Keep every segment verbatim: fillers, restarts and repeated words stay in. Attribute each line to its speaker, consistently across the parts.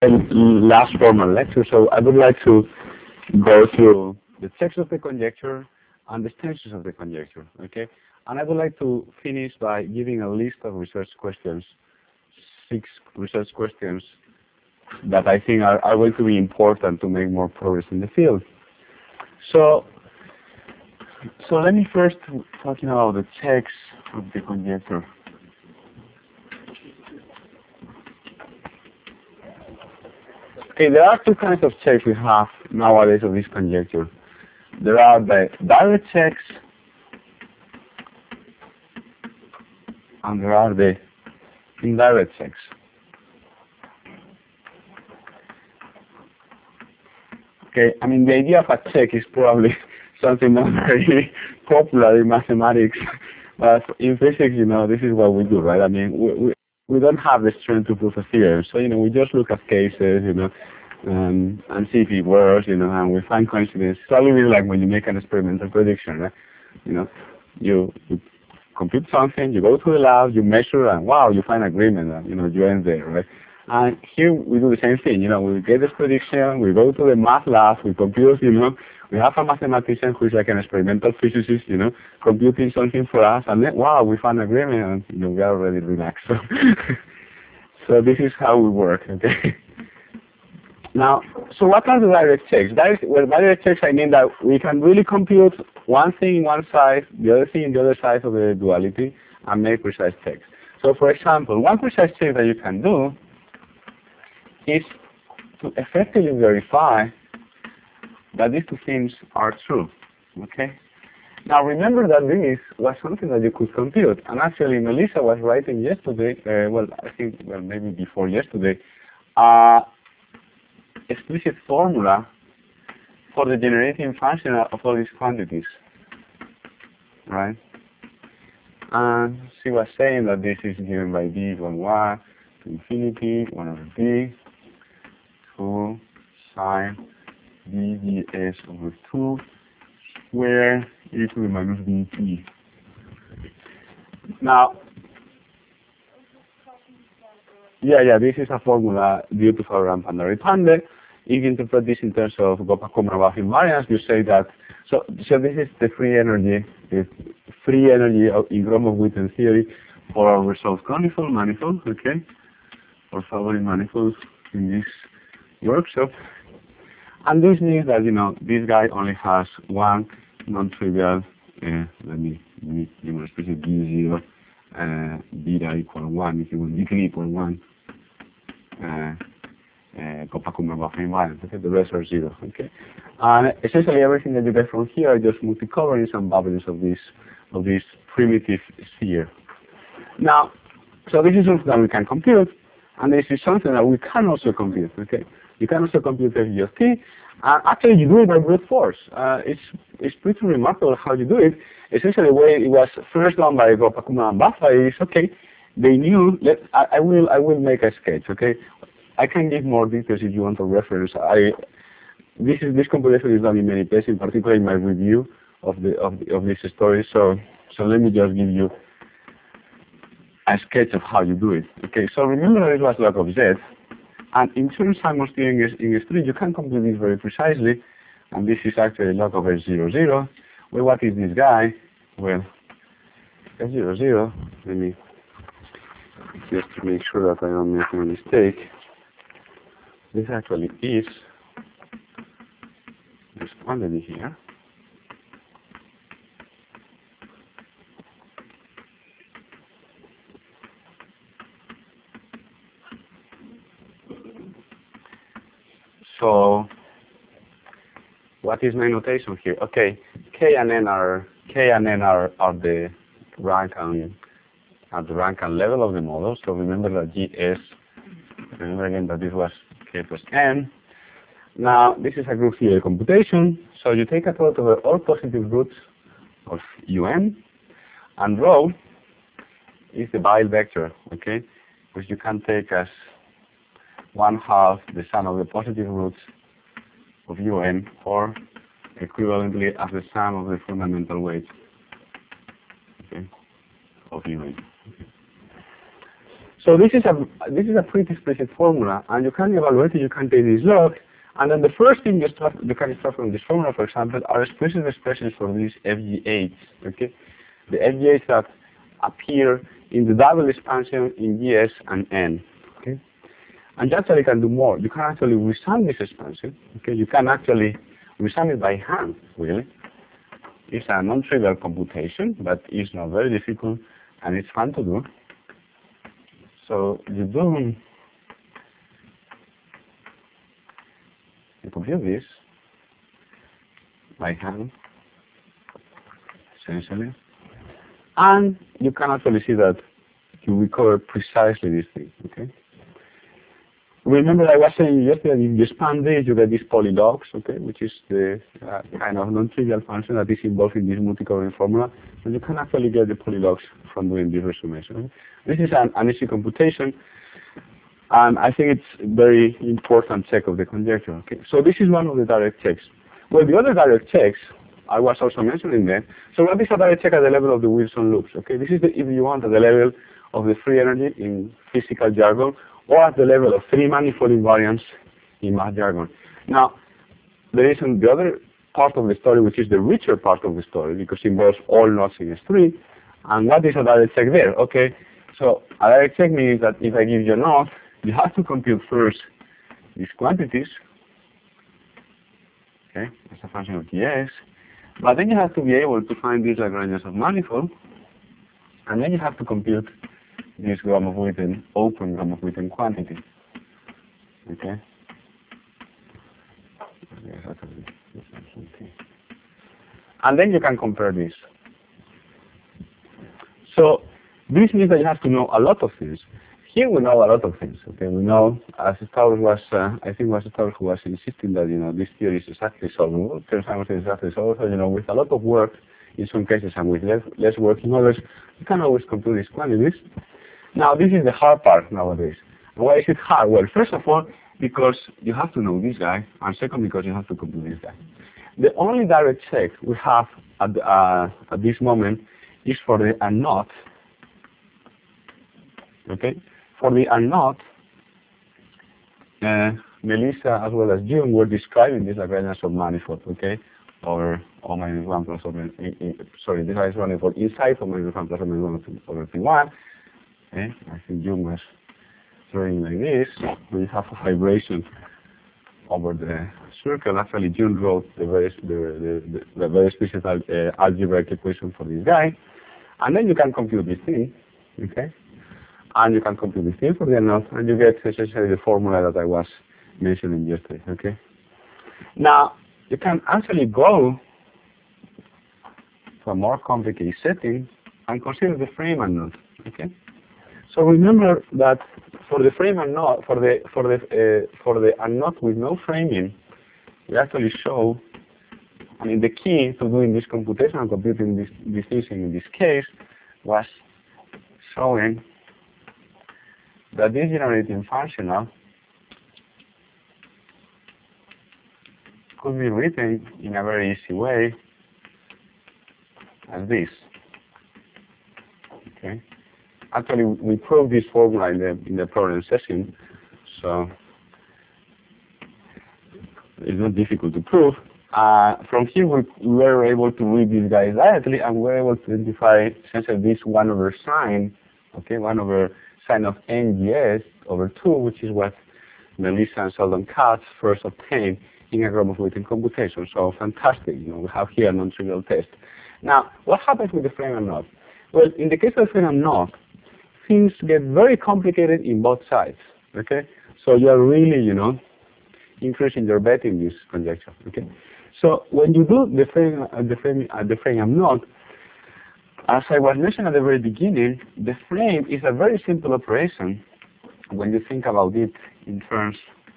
Speaker 1: last formal lecture, so I would like to go through the text of the conjecture and the extensions of the conjecture, okay? And I would like to finish by giving a list of research questions, six research questions that I think are, are going to be important to make more progress in the field. So, so let me first talk about the text of the conjecture. Okay, there are two kinds of checks we have nowadays of this conjecture. There are the direct checks and there are the indirect checks. Okay, I mean the idea of a check is probably something not very popular in mathematics, but in physics, you know, this is what we do, right? I mean, we, we we don't have the strength to prove a theorem. So, you know, we just look at cases, you know, um, and see if it works, you know, and we find coincidence. It's a little bit like when you make an experimental prediction, right? You know, you, you compute something, you go to the lab, you measure, and wow, you find agreement, and, you know, you end there, right? And here we do the same thing, you know, we get this prediction, we go to the math lab, we compute, you know, we have a mathematician who is like an experimental physicist, you know, computing something for us, and then, wow, we found agreement, and, you know, we are already relaxed. So, so this is how we work, okay? Now, so what are the direct checks? Direct, well, by direct checks, I mean that we can really compute one thing in one side, the other thing in the other side of the duality, and make precise checks. So, for example, one precise check that you can do is to effectively verify that these two things are true, okay? Now remember that this was something that you could compute, and actually Melissa was writing yesterday, uh, well I think, well maybe before yesterday, uh, explicit formula for the generating function of all these quantities, right? And she was saying that this is given by b equal one to infinity, one over b, two sine b ds over two square e to the minus dt. Now, yeah, yeah, this is a formula due to Fabry and Pandari-Pande. If you interpret this in terms of Gopakumar invariance, you say that, so, so this is the free energy, the free energy of, in Gromov-Witten theory for our resolved conical manifold, okay, or Fabry manifolds in this workshop. And this means that, you know, this guy only has one non-trivial, uh, let me, let me be more specific, b zero, uh, beta equal one, if you want, degree equal one, uh, uh, Gopakumar invariance, okay, the rest are zero, okay. And essentially everything that you get from here are just multi-coverings and bubblings of this, of this primitive sphere. Now, so this is something that we can compute, and this is something that we can also compute, okay. You can also compute F G of t, and actually you do it by brute force. Uh, it's it's pretty remarkable how you do it. Essentially, the way it was first done by Gopakumar and Baffa is okay. They knew. Let I, I will I will make a sketch. Okay, I can give more details if you want a reference. I this is this computation is done in many places, particularly in my review of the of the, of this story. So so let me just give you a sketch of how you do it. Okay, so remember that it was log of z. And in terms of Simon steering in S three, you can compute this very precisely. And this is actually log of S zero, zero. Well, what is this guy? Well, S zero, zero. Let me just to make sure that I don't make a mistake. This actually is this quantity here. So, what is my notation here? Okay, K and N are K and N are, are the rank and at the rank and level of the model. So remember that G S. Remember again that this was K plus N. Now this is a group theory computation. So you take a total of all positive roots of U N, and rho is the Weyl vector. Okay, which you can take as one half the sum of the positive roots of U N, or equivalently as the sum of the fundamental weights, okay, of U N. Okay. So this is a this is a pretty explicit formula, and you can evaluate it. You can take these logs, and then the first thing you start you can start from this formula, for example, are explicit expressions for these F G eights. Okay, the F G eights that appear in the double expansion in G S and N. Okay, and you actually can do more. You can actually resum this expansion. Okay, you can actually resum it by hand. Really, it's a non-trivial computation, but it's not very difficult, and it's fun to do. So you do you compute this by hand, essentially, and you can actually see that you recover precisely this thing. Okay. Remember, I was saying yesterday that if you expand this, you get these polylogs, okay, which is the uh, kind of non-trivial function that is involved in this multi-covariant formula, and you can actually get the polylogs from doing this resummation. Okay? This is an, an easy computation, and I think it's a very important check of the conjecture. Okay, so this is one of the direct checks. Well, the other direct checks I was also mentioning them. So what is a direct check at the level of the Wilson loops? Okay, this is the, if you want, at the level of the free energy in physical jargon, or at the level of three manifold invariants in math jargon. Now, there is the other part of the story, which is the richer part of the story, because it involves all nodes in S three. And what is a direct check there? Okay, so a direct check means that if I give you a node, you have to compute first these quantities, okay, as a function of G S, but then you have to be able to find these Lagrangians of manifold, and then you have to compute this Gromov-Witten, open Gromov-Witten quantity. Okay? And then you can compare this. So this means that you have to know a lot of things. Here we know a lot of things. Okay, we know, as Stauss was, uh, I think was Stauss who was insisting that, you know, this theory is exactly solvable. Kersheimer is exactly solvable. So, you know, with a lot of work in some cases and with less, less work in others, you can always compute these quantities. Now, this is the hard part nowadays. And why is it hard? Well, first of all, because you have to know this guy, and second, because you have to compute this guy. The only direct check we have at, uh, at this moment is for the unknown. Okay? For the unknown, uh, Melissa as well as June were describing this Lagrangian of manifold, okay? Or O minus one plus O minus, sorry, this is manifold inside O minus one plus O minus one over P one. Okay, I think Jung was drawing like this. We have a vibration over the circle. Actually, Jung wrote the very the the, the, the very explicit uh, algebraic equation for this guy, and then you can compute this thing, okay? And you can compute this thing for the unknown, and you get essentially the formula that I was mentioning yesterday, okay? Now you can actually go to a more complicated setting and consider the frame unknown, okay? So remember that for the frame unknown, for the for the uh, for the unknown with no framing, we actually show. I mean, the key to doing this computation and computing this this thing in this case was showing that this generating functional could be written in a very easy way as this. Okay. Actually, we proved this formula in the in the problem session, so it's not difficult to prove. Uh, from here, we, we were able to read these guys directly, and we were able to identify essentially this one over sine, okay, one over sine of N G S over two, which is what Melissa and Sheldon Katz first obtained in a Gromov-Witten computation. So fantastic, you know, we have here a non-trivial test. Now, what happens with the frame unknown? Well, in the case of the frame unknown, things get very complicated in both sides, okay? So you are really, you know, increasing your bet in this conjecture, okay? So when you do the frame, uh, the frame, uh, the frame unknown, as I was mentioning at the very beginning, the frame is a very simple operation when you think about it in terms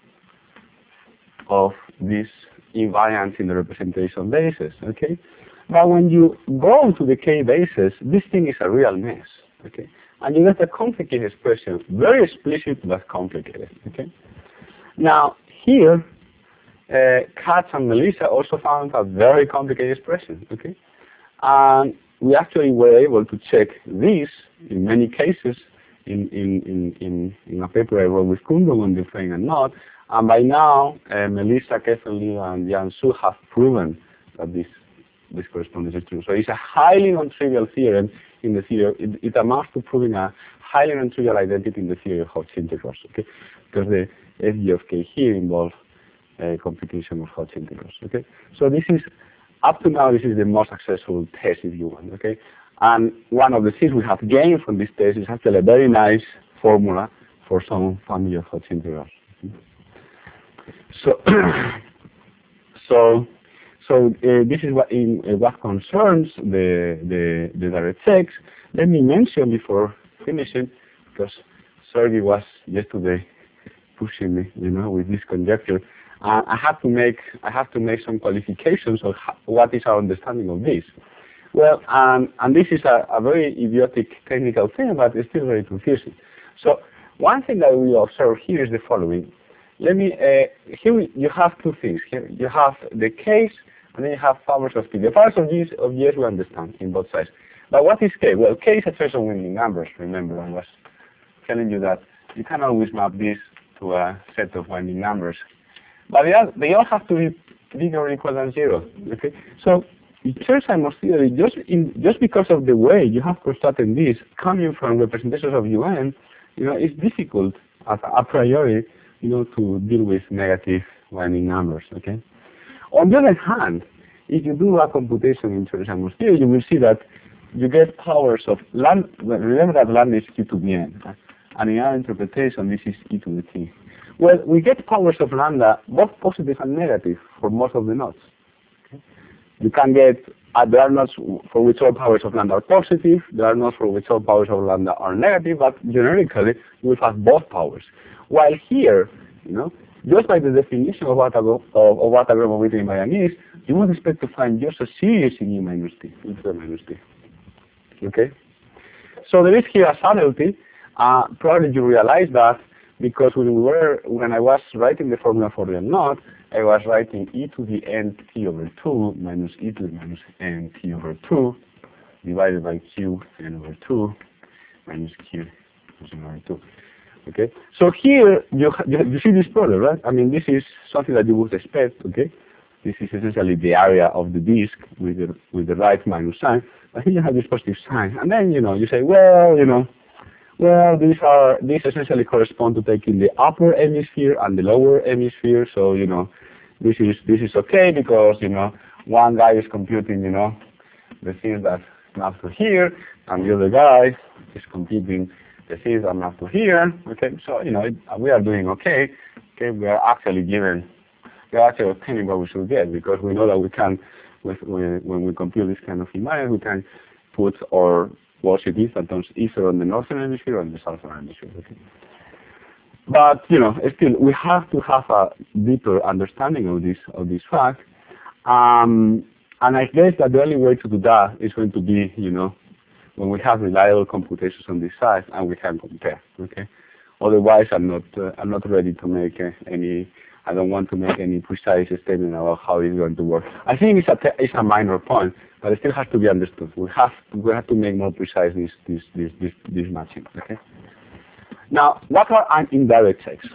Speaker 1: of this invariance in the representation basis, okay? But when you go to the K basis, this thing is a real mess, okay? And you get a complicated expression, very explicit but complicated, okay? Now, here, uh, Katz and Melissa also found a very complicated expression, okay? And we actually were able to check this, in many cases, in, in, in, in, in a paper I wrote with Kundung on defining a knot. And by now, uh, Melissa, Kevin Liu, and Jan Su have proven that this, this correspondence is true. So it's a highly non-trivial theorem in the theory. It, it amounts to proving a highly non-trivial identity in the theory of Hodge integrals, okay? Because the F G of K here involves uh, computation of Hodge integrals, okay? So this is, up to now, this is the most successful test, if you want, okay? And one of the things we have gained from this test is actually a very nice formula for some family of Hodge integrals. So, so, so uh, this is what in uh, what concerns the the the direct checks. Let me mention before finishing, because Sergey was yesterday pushing me, you know, with this conjecture. Uh, I have to make I have to make some qualifications of what is our understanding of this. Well, um, and this is a, a very idiotic technical thing, but it's still very confusing. So one thing that we observe here is the following. Let me, uh, here we, you have two things. Here you have the case, and then you have powers of P. The powers of G of yes we understand in both sides. But what is K? Well, K is a choice of winding numbers, remember. I was telling you that you can always map this to a set of winding numbers. But they all, they all have to be bigger or equal than zero. Okay? So in Chern-Simons theory, just in just because of the way you have constructed this, coming from representations of U N, you know, it's difficult as a priori, you know, to deal with negative winding numbers. Okay. On the other hand, if you do a computation in Chern-Simons theory, you will see that you get powers of lambda. Remember that lambda is q to the n, and in our interpretation, this is e to the t. Well, we get powers of lambda both positive and negative for most of the knots. Okay? You can get, uh, there are knots for which all powers of lambda are positive, there are knots for which all powers of lambda are negative, but generically, you will have both powers. While here, you know, just by the definition of what a, of, of what a Gromov-Witten invariant is, you would expect to find just a series in E minus t, in three minus t. Okay? So there is here a subtlety. Uh, probably you realize that because when we were, when I was writing the formula for the knot, I was writing e to the n t over two minus e to the minus n t over two divided by q n over two minus q n over two. Okay, so here you, you you see this problem, right? I mean, this is something that you would expect. Okay, this is essentially the area of the disk with the with the right minus sign. But here you have this positive sign, and then you know you say, well, you know. Well, these are these essentially correspond to taking the upper hemisphere and the lower hemisphere. So you know, this is this is okay because you know one guy is computing you know the things that map to here, and the other guy is computing the things that map to here. Okay, so you know it, we are doing okay. Okay, we are actually given we are actually obtaining what we should get because we know that we can with when, when we compute this kind of invariant, we can put our positive atoms either on the northern hemisphere or on the southern hemisphere. Okay? But you know, still, we have to have a deeper understanding of this of this fact, um, and I guess that the only way to do that is going to be, you know, when we have reliable computations on this side and we can compare. Okay. Otherwise, I'm not uh, I'm not ready to make uh, any. I don't want to make any precise statement about how it's going to work. I think it's a it's a minor point, but it still has to be understood. We have to, we have to make more precise this this this this, this matching. Okay. Now, what are indirect checks?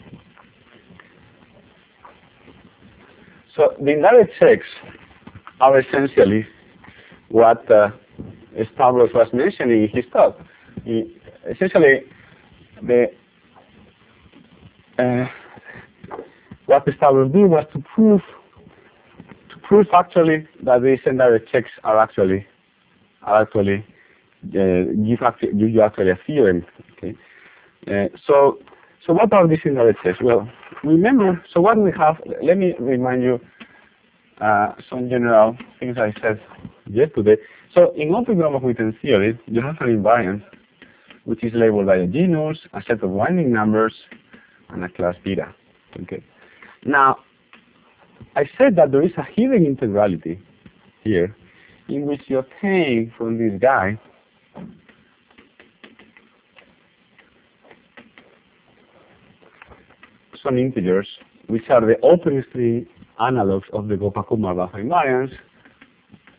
Speaker 1: So the indirect checks are essentially what uh, Stavros was mentioning in his talk. He, essentially, the uh, what Stavros did was to prove to prove actually that these indirect checks are actually are actually uh, give actually give you actually a theorem. Okay. Uh, so so what are these indirect checks? Well, remember. So what we have. Let me remind you uh, some general things I said yesterday. So in open Gromov-Witten theory, you have an invariant which is labeled by a genus, a set of winding numbers, and a class beta. Okay. Now, I said that there is a hidden integrality here in which you obtain from this guy some integers which are the open string analogs of the Gopakoub-Marvacha invariants.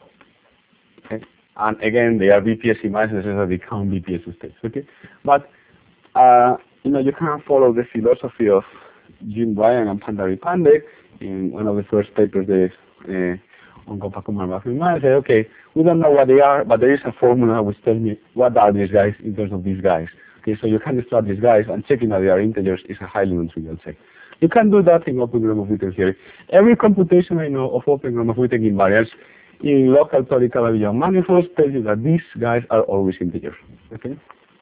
Speaker 1: Okay. And again, they are B P S invariants, so they count B P S states. Okay. But uh, you know, you can follow the philosophy of Jim Bryan and Pandari Pandey in one of the first papers they, uh, on Gopakumar Bafima. Say, okay, we don't know what they are, but there is a formula which tells me what are these guys in terms of these guys. Okay, so you can extract these guys, and checking that they are integers is a highly non-trivial check. You can do that in Open Gromov-Witten theory. Every computation I know of Open Gromov-Witten invariance in local torical Abelian manifolds tells you that these guys are always integers. Okay.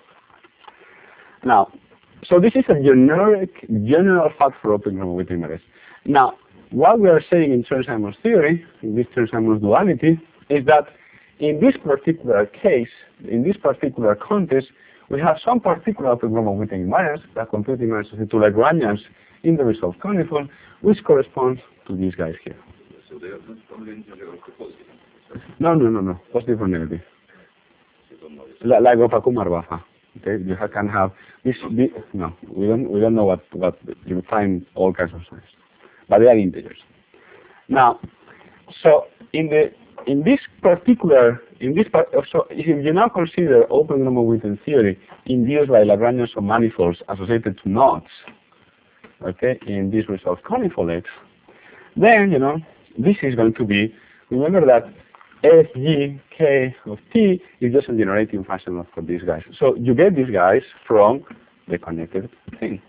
Speaker 1: Now, so this is a generic, general fact for Open Gromov-Witten invariance. Now, what we are saying in Chern-Simons theory, in this Chern-Simons duality, is that in this particular case, in this particular context, we have some particular Open Gromov-Witten invariance, that complete invariance of the two Lagrangians in the resolved coniform, which corresponds to these guys here.
Speaker 2: So they are not only integer or positive?
Speaker 1: No, no, no, no. Positive or negative. Like, like Gopakumar Bafa. Okay, you can have this, this. No, we don't. We don't know what what you find all kinds of signs, but they are integers. Now, so in the in this particular in this part, so if you now consider Open Gromov-Witten theory induced by Lagrangians of manifolds associated to knots, okay, in this resolved conifold X, then you know this is going to be. Remember that F G K of T is just a generating function for these guys. So you get these guys from the connected thing.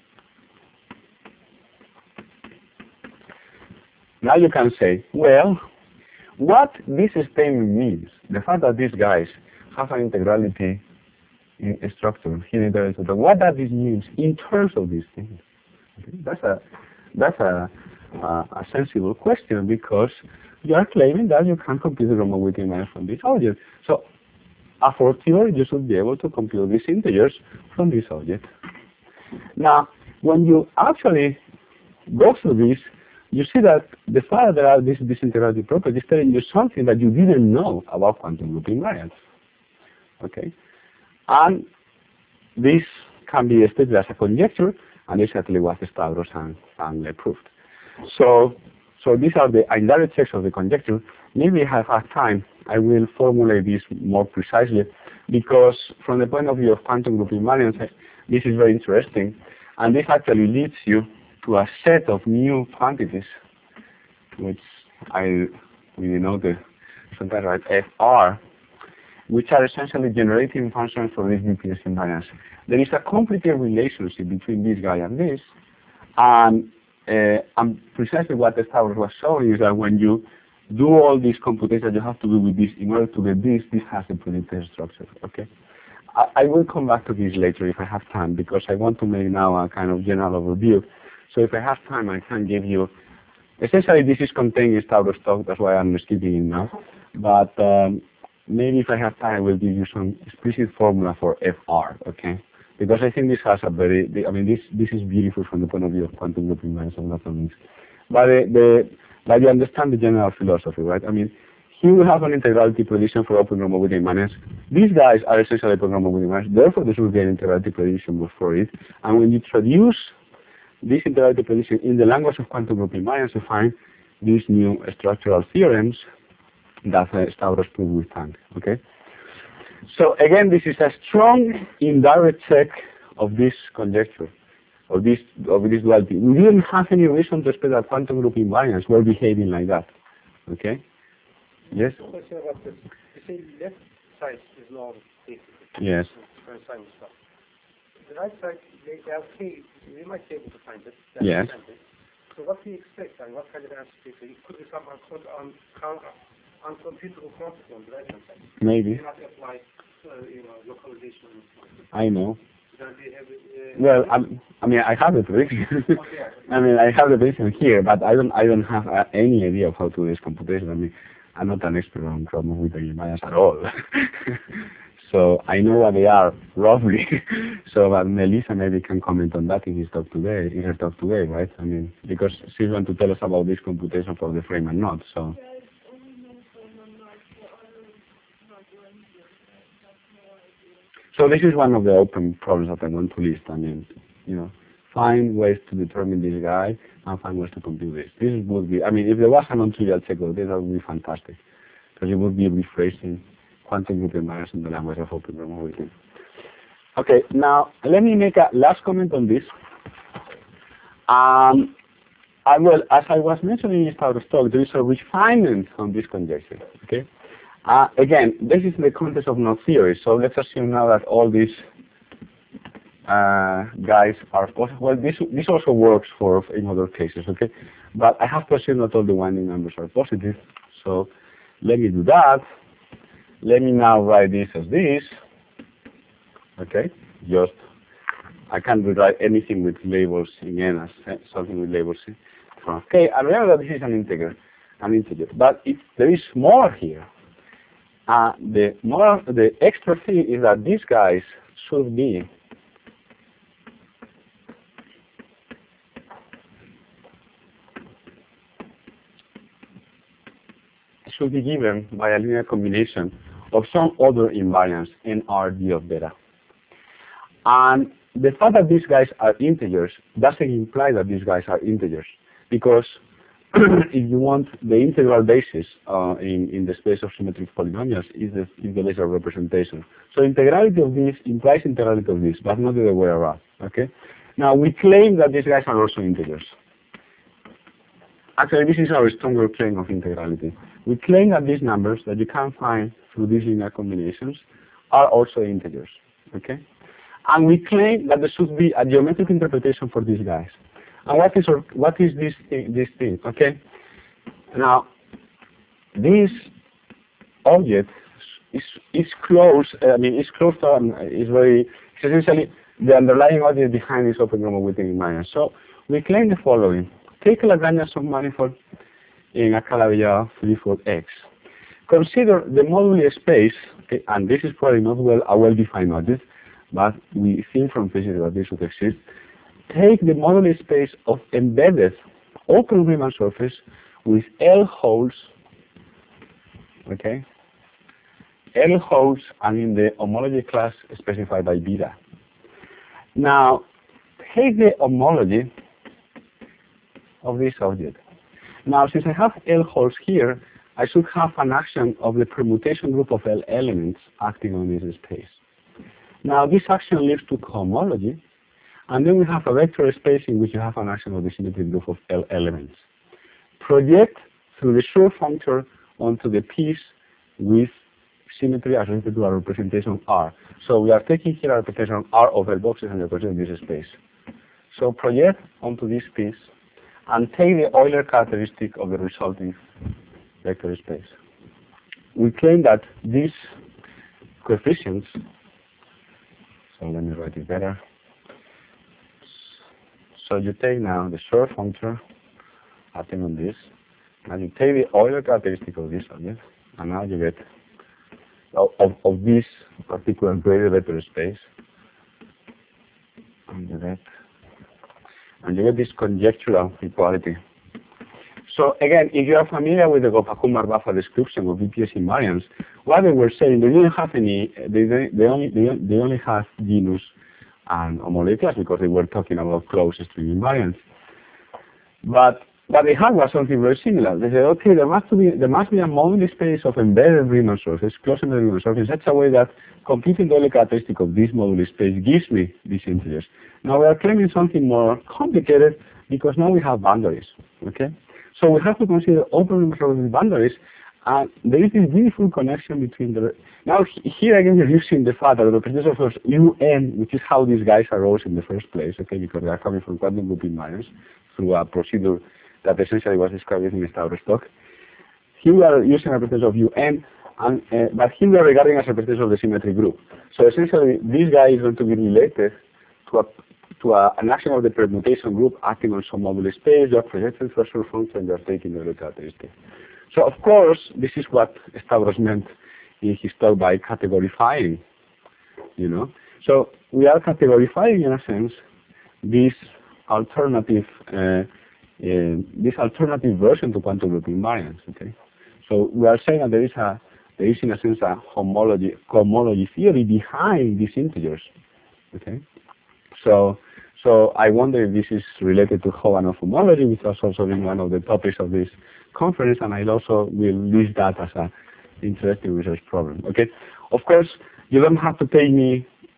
Speaker 1: Now you can say, well, what this statement means, the fact that these guys have an integrality in a structure, here integrality, what does this mean in terms of these things? Okay? That's a that's a, a a sensible question, because you are claiming that you can compute the Gromov-Witten invariance from this object. So, a fortiori, you should be able to compute these integers from this object. Now, when you actually go through this, you see that the fact that there are these disintegrative properties is telling you something that you didn't know about quantum group invariance. Okay? And this can be stated as a conjecture, and this actually was Stavros and, and proved. So, So these are the indirect checks of the conjecture. Maybe if I have time, I will formulate this more precisely, because from the point of view of quantum group invariance, this is very interesting. And this actually leads you to a set of new quantities, which I really know the sometimes write F R, which are essentially generating functions for this B P S invariance. There is a complicated relationship between this guy and this, and Uh, and precisely what the Stavros was showing is that when you do all these computations you have to do with this, in order to get this, this has a predicted structure. Okay, I, I will come back to this later if I have time, because I want to make now a kind of general overview. So if I have time, I can give you. Essentially, this is contained in Stavros talk. That's why I'm skipping it now. But um, maybe if I have time, I will give you some explicit formula for F R. Okay. Because I think this has a very, I mean, this this is beautiful from the point of view of quantum group invariance and lots of things. But the, the, but you understand the general philosophy, right? I mean, here we have an integrality prediction for Open Gromov-Witten invariance. These guys are essentially Open Gromov-Witten invariance. Therefore, there should be an integrality prediction for it. And when you traduce this integrality prediction in the language of quantum group invariance, you find these new structural theorems that uh, Stavros proved with Tank. Okay. So again, this is a strong indirect check of this conjecture, of this of this duality. We didn't have any reason to expect that quantum group invariants were behaving like that. Okay? Yes?
Speaker 3: You say left side is long, basically.
Speaker 1: Yes.
Speaker 3: The right side, they, they are okay, we might be able to find it.
Speaker 1: Yes.
Speaker 3: So what do you expect, and what kind of answer do you think? Could be some un un uncomputable quantity on the right hand side.
Speaker 1: Maybe.
Speaker 3: You have to apply, uh, you know, localization.
Speaker 1: I know.
Speaker 3: Have, uh,
Speaker 1: well, I'm, I mean, I have the prediction. I mean, I have the prediction here, but I don't, I don't have uh, any idea of how to do this computation. I mean, I'm not an expert on Gromov-Witten invariance at all. So I know what they are roughly. So, but Melissa maybe can comment on that in his talk today, in her talk today, right? I mean, because she's going to tell us about this computation for the frame and knot. So. So this is one of the open problems that I want to list. I mean, you know, find ways to determine this guy and find ways to compute this. This would be, I mean, if there was a non-trivial check of this, that would be fantastic. Because it would be rephrasing quantum group invariance in the language of Open Gromov-Witten. Okay, now let me make a last comment on this. Um, I will, as I was mentioning in Start Stock, there is a refinement on this conjecture. Okay. Uh, again, this is in the context of knot theory. So let's assume now that all these uh, guys are positive. Well, this this also works for in other cases. Okay, but I have to assume that all the winding numbers are positive. So let me do that. Let me now write this as this. Okay, just I can't rewrite anything with labels in N as uh, something with labels in front. Okay, I remember that this is an integer, an integer. But if there is more here, uh, the more the extra thing is that these guys should be should be given by a linear combination of some other invariance in R D of beta. And the fact that these guys are integers doesn't imply that these guys are integers, because if you want the integral basis uh, in, in the space of symmetric polynomials is the, is the laser representation. So integrality of this implies integrality of this, but not the other way around. Okay. Now we claim that these guys are also integers. Actually, this is our stronger claim of integrality. We claim that these numbers that you can find through these linear combinations are also integers. Okay. And we claim that there should be a geometric interpretation for these guys. And what is what is this thing, this thing? Okay. Now, this object is is close. I mean, it's close to. Um, is very. It's essentially the underlying object behind this open grammar within invariance. So we claim the following: take a Lagrangian submanifold in a Calabi-Yau threefold X. Consider the moduli space, okay, and this is probably not well a well-defined object, but we think from physics that this should exist. Take the moduli space of embedded open Riemann surface with L holes, okay, L holes, and in the homology class specified by beta. Now, take the homology of this object. Now, since I have L holes here, I should have an action of the permutation group of L elements acting on this space. Now, this action leads to cohomology, and then we have a vector space in which you have an action of the symmetric group of L elements. Project through the Schur functor onto the piece with symmetry associated to a representation R. So we are taking here a representation R of L boxes and representing this space. So project onto this piece and take the Euler characteristic of the resulting vector space. We claim that these coefficients, so let me write it better. So you take now the Schur functor acting on this, and you take the Euler characteristic of this object, and now you get of, of, of this particular graded vector space, and you get and you get this conjectural equality. So again, if you are familiar with the Goffman-Marvafa description of V P S invariance, what they were saying, they didn't have any, they, they only they, they only have genus and homology class because they were talking about closed string invariance. But what they had was something very similar. They said, okay, there must be there must be a moduli space of embedded Riemann surface, closed embedded Riemann surface, in such a way that computing the Euler characteristic of this moduli space gives me these integers. Now we are claiming something more complicated because now we have boundaries. Okay, so we have to consider open Riemann surfaces with boundaries. And there is this beautiful connection between the... Now, here again, you're using the fact that the representation of U N, which is how these guys arose in the first place, okay, because they are coming from quantum group invariance through a procedure that essentially was described in Stauer-Stock. Here we are using a representation of U N, and, uh, but here we are regarding as a representation of the symmetric group. So essentially, this guy is going to be related to a to a, an action of the permutation group acting on some moduli space. You are projecting the Schur function, and you are taking the Euler characteristic. So of course, this is what Stavros meant in his talk by categorifying, you know. So we are categorifying, in a sense, this alternative, uh, uh, this alternative version to quantum group invariance. Okay. So we are saying that there is a, there is in a sense a homology, cohomology theory behind these integers. Okay. So. So I wonder if this is related to Chobanov homology, which has also been one of the topics of this conference, and I also will list that as an interesting research problem. Okay. Of course, you don't have to take me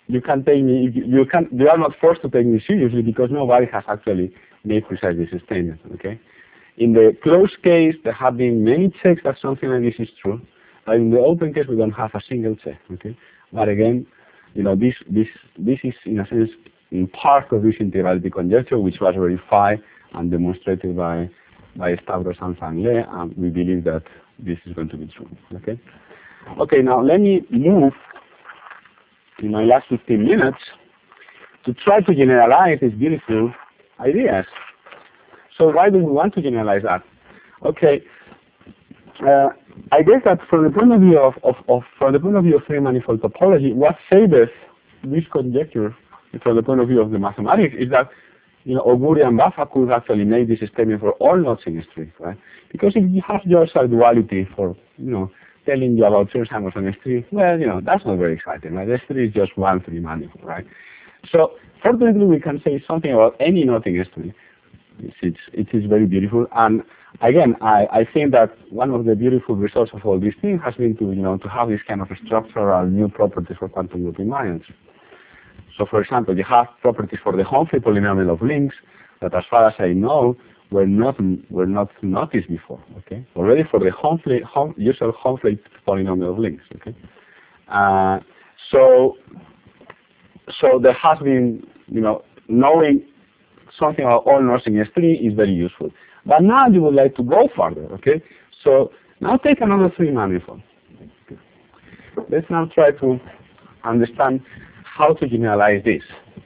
Speaker 1: you can take me, you, you can, you are not forced to take me seriously because nobody has actually made precisely this statement, okay? In the closed case, there have been many checks that something like this is true, but in the open case, we don't have a single check, okay? But again, you know, this, this, this is in a sense in part of this integrality conjecture, which was verified and demonstrated by, by Stavros and Van Le, and we believe that this is going to be true, okay? Okay, now let me move in my last fifteen minutes to try to generalize these beautiful ideas. So why do we want to generalize that? Okay, uh, I guess that from the point of view of, of, of from the point of view of free manifold topology, what saves this conjecture from the point of view of the mathematics is that, you know, Oguri and Baffa could actually make this statement for all nodes in S three, right? Because if you have just a duality for, you know, telling you about Chern-Simons on S three, well, you know, that's not very exciting, right? S three is just one three manifold, right? So fortunately, we can say something about any node in S three. It's, it's, it is very beautiful, and again, I, I think that one of the beautiful results of all these things has been to, you know, to have this kind of structural new properties for quantum group invariance. So, for example, you have properties for the Humphrey polynomial of links that, as far as I know, were not were not noticed before. Okay, already for the Humphrey hum, usual Humphrey polynomial of links. Okay, uh, so so there has been, you know, knowing something about all nodes in S three is very useful. But now you would like to go further. Okay, so now take another three manifold. Okay. Let's now try to understand how to generalize this.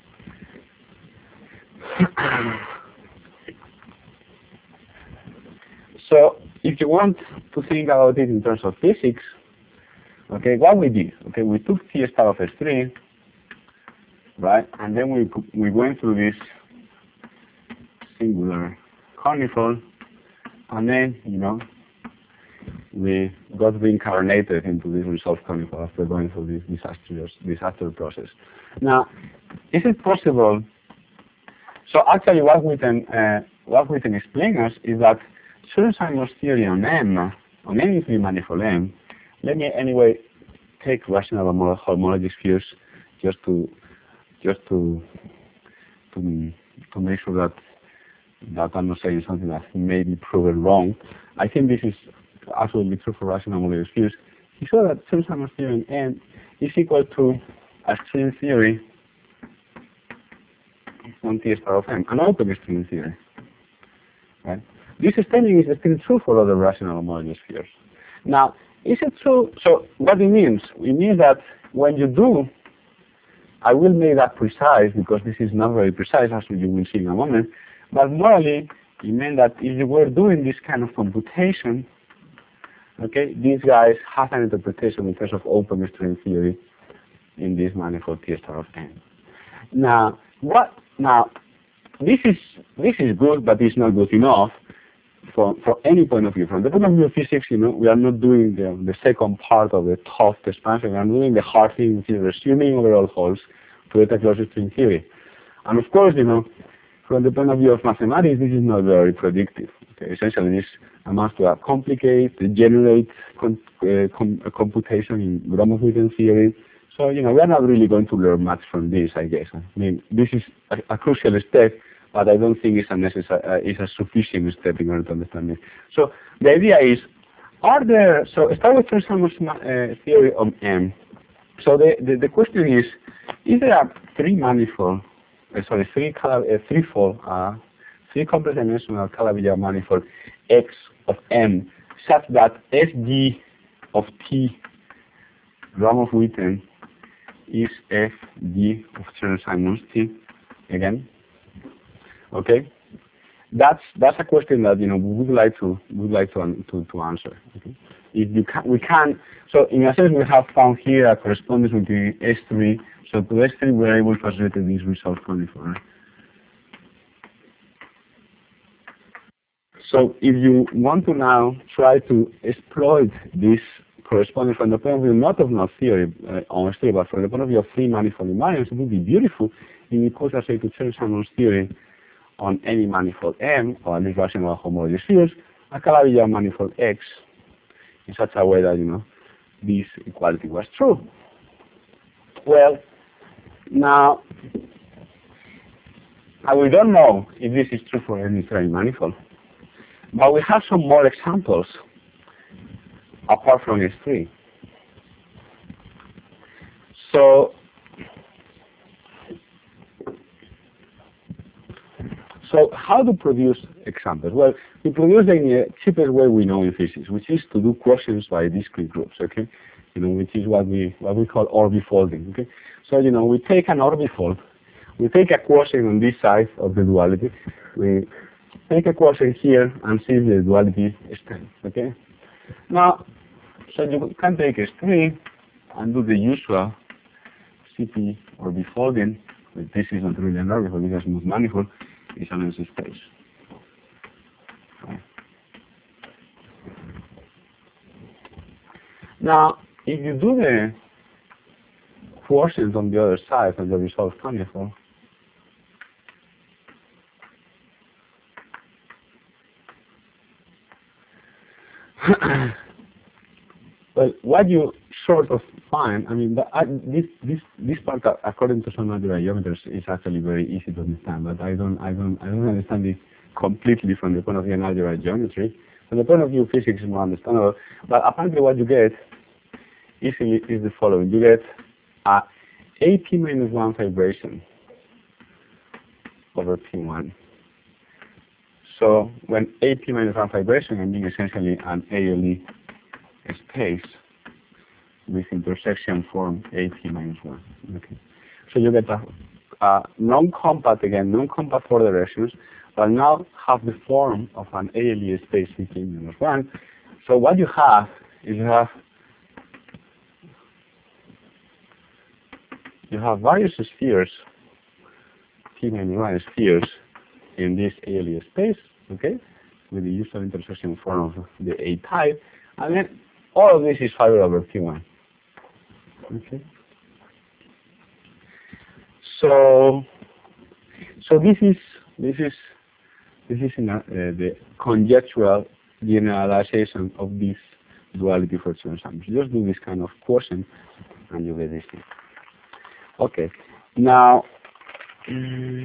Speaker 1: So if you want to think about it in terms of physics, okay, what we did, okay, we took T star of S three, right, and then we we went through this singular conifold, and then, you know, we got reincarnated into this resolved conifold after going through this disastrous disaster process. Now, is it possible? So actually, what we can uh, what we can explain us is that Chern-Simons theory on M, on any three manifold M. Let me anyway take rational homology spheres just to just to to to make sure that that I'm not saying something that may be proven wrong. I think this is absolutely true for rational homology spheres. He showed that Chern-Simons theory in M is equal to a string theory on T star of M, an open string theory. Right? This statement is still true for other rational homology spheres. Now, is it true? So what it means? It means that when you do, I will make that precise because this is not very precise, as you will see in a moment. But morally, it meant that if you were doing this kind of computation, okay, these guys have an interpretation in terms of open string theory in this manifold T star of M. Now, what? Now, this is this is good, but it's not good enough for for any point of view. From the point of view of physics, you know, we are not doing the the second part of the tough expansion. We are doing the hard thing, which is resuming overall holes to get a closed string theory. And of course, you know, from the point of view of mathematics, this is not very predictive. Okay? Essentially, this amounts to a complicated, degenerate com uh, com uh, computation in Gromov-Witten theory. So, you know, we are not really going to learn much from this, I guess. I mean, this is a, a crucial step, but I don't think it's a necessary, uh, it's a sufficient step in order to understand this. So the idea is, are there? So start with Chern-Simons uh, theory of M. So the, the the question is, is there a three manifold? Uh, sorry, three color, uh, threefold, uh, three complex dimensional Calabi-Yau manifold X of M, such that S G of T Gromov-Witten is F G of Chern-Simons T again. Okay, that's that's a question that, you know, we would like to would like to to, to answer. Okay? If you can, we can. So in a sense, we have found here a correspondence between S three. So to S three, we're able to associate this result conifold. So if you want to now try to exploit this correspondence from the point of view not of knot theory uh, on S three, but from the point of view of free manifold invariance, it would be beautiful if you could associate to Chern-Simons theory on any manifold M, or at least rational homology spheres, a Calabi-Yau manifold X, in such a way that, you know, this equality was true. Well, Now, and we don't know if this is true for any straight manifold, but we have some more examples apart from S three. So, so how to produce examples? Well, we produce them in the cheapest way we know in physics, which is to do quotients by discrete groups. Okay, you know, which is what we what we call orbifolding. Okay, so you know, we take an orbifold, we take a quotient on this side of the duality, we take a quotient here and see if the duality extends. Okay, now, so you can take S three and do the usual C P orbifolding. But this is not really an orbifold, it's a smooth manifold. It's an empty space. Right. Now, if you do the quotient on the other side and the result manifold, well, what you sort of find, I mean, the, uh, this this this part, uh, according to some algebra geometers, is actually very easy to understand. But I don't, I don't, I don't understand it completely from the point of view of algebra geometry. From the point of view of physics, is more understandable. But apparently, what you get easily is the following: you get a A P minus one vibration over P one. So when A P minus one vibration, I mean essentially an A L E space with intersection form A P minus one. Okay. So you get a, a non-compact, again, non-compact four directions, but now have the form of an A L E space A P minus one. So what you have is you have you have various spheres, P minus one spheres in this A L E space, okay, with the usual intersection form of the A type, and then all of this is five over P one. Okay. So, so this is this is this is in a, uh, the conjectural generalization of this duality for Chern-Simons. Just do this kind of quotient, and you get this thing. Okay. Now, um,